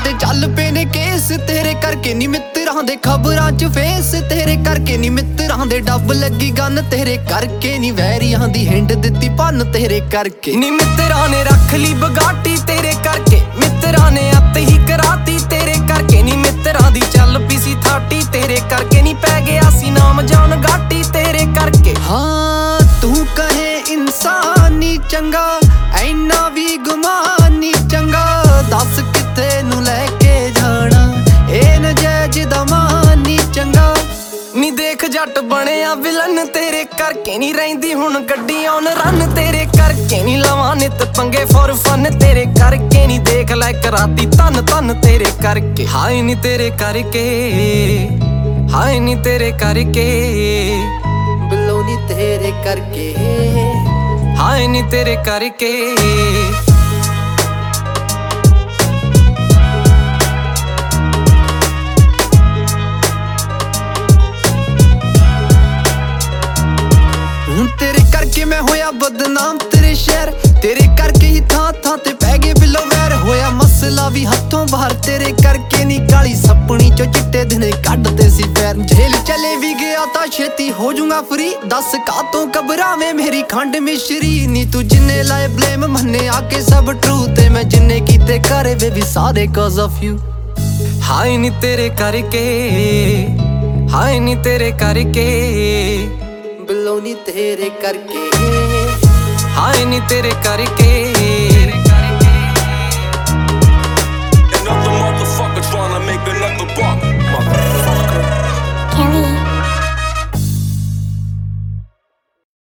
ਤੇ ਚੱਲ ਪਏ ਨੇ ਕੇਸ ਤੇਰੇ ਕਰਕੇ ਨੀ ਮਿੱਤਰਾਂ ਦੇ ਖਬਰਾਂ 'ਚ ਫੇਸ ਤੇਰੇ ਕਰਕੇ ਨੀ ਮਿੱਤਰਾਂ ਦੇ ਡੱਬ ਲੱਗੀ ਗੰਨ ਤੇਰੇ ਕਰਕੇ ਨੀ ਵੈਰੀਆਂ ਦੀ ਹਿੰਡ ਦਿੱਤੀ ਭੰਨ ਤੇਰੇ ਕਰਕੇ ਨੀ ਮਿੱਤਰਾਂ ਨੇ ਰੱਖ ਲਈ ਬਗਾਟੀ ਤੇਰੇ ਕਰਕੇ ਮਿੱਤਰਾਂ ਨੇ ਅੱਤ ਹੀ ਕਰਾਤੀ ਤੇਰੇ ਕਰਕੇ ਨੀ ਮਿੱਤਰਾਂ ਦੀ ਚੱਲ ਪਈ ਸੀ ਥਾਟੀ ਤੇਰੇ ਕਰਕੇ ਨੀ ਪੈ ਗਿਆ ਸੀ ਨਾਮ ਜਾਨ ਗਾਟੀ ਤੇਰੇ ਕਰਕੇ ਹਾਂ ਤੂੰ ਕਹੇ ਇਨਸਾਨੀ ਚੰਗਾ ਐਨਾ ਵੀ ਗੁਮਾਨੀ ਚੰਗਾ ਦੱਸ ਕਿੱਥੇ ਨੂੰ ਲੈ ਕੇ ਜਾਣਾ ਇਹ ਨਜਾਇਜ਼ ਦਾ ਮਾਨੀ ਚੰਗਾ ਨੀ ਦੇਖ ਜੱਟ ਬਣਿਆ ਵਿਲਨ ਤੇਰੇ ਕਰਕੇ ਨੀ ਰਹਿੰਦੀ ਹੁਣ ਗੱਡੀ ਔਨ ਰਨ ਤੇਰੇ ਕਰਕੇ ਨੀ ਲਵਾਂ ਨਿਤ ਪੰਗੇ ਫੋਰ ਫਨ ਤੇਰੇ ਕਰਕੇ ਨੀ ਦੇਖ ਲੈ ਕਰਾਤੀ ਧੰਨ ਧੰਨ ਤੇਰੇ ਕਰਕੇ ਹਾਏ ਨੀ ਤੇਰੇ ਕਰਕੇ ਹਾਏ ਨੀ ਤੇਰੇ ਕਰਕੇ ਬਿੱਲੋ ਨੀ ਤੇਰੇ ਕਰਕੇ ਹਾਏ ਨੀ ਤੇਰੇ ਕਰਕੇ ਹੁਣ ਤੇਰੇ ਕਰਕੇ ਮੈਂ ਹੋਇਆ ਬਦਨਾਮ ਤੇਰੇ ਸ਼ਹਿਰ ਤੇਰੇ ਕਰਕੇ ਹੀ ਥਾਂ ਥਾਂ ਤੇ ਪੈ ਗਏ ਬਿੱਲੋ ਵੈਰ ਹੋਇਆ ਮਸਲਾ ਵੀ ਹੱਥੋਂ ਬਾਹਰ ਤੇਰੇ ਕਰਕੇ ਨੀ ਕਾਲੀ ਸਪਣੀ ਚੋਂ ਚਿੱਟੇ ਦਿਨੇ ਕੱਢਦੇ ਸੀ ਪੈਰ ਜੇਲ ਚਲੇ ਵੀ ਗਿਆ ਤਾਂ ਛੇਤੀ ਹੋ ਜੂੰਗਾ ਫਰੀ ਦੱਸ ਕਾਤੋਂ ਘਬਰਾਵੇਂ ਮੇਰੀ ਖੰਡ ਮਿਸ਼ਰੀ ਨੀ ਤੂੰ ਜਿੰਨੇ ਲਾਏ ਬਲੇਮ ਮੰਨੇ ਆ ਕੇ ਸਭ ਟਰੂ ਤੇ ਮੈਂ ਜਿੰਨੇ ਕੀਤੇ ਕਰੇ ਵੇ ਵੀ ਸਾਰੇ ਕਾਜ਼ ਆਫ ਯੂ ਹਾਏ ਨੀ ਤੇਰੇ ਕਰਕੇ ਹਾਏ ਨੀ ਤੇਰੇ ਕਰਕੇ ਬਿੱਲੋ ਨੀ ਤੇਰੇ ਕਰਕੇ ਹਾਏ ਨੀ ਤੇਰੇ ਕਰਕੇ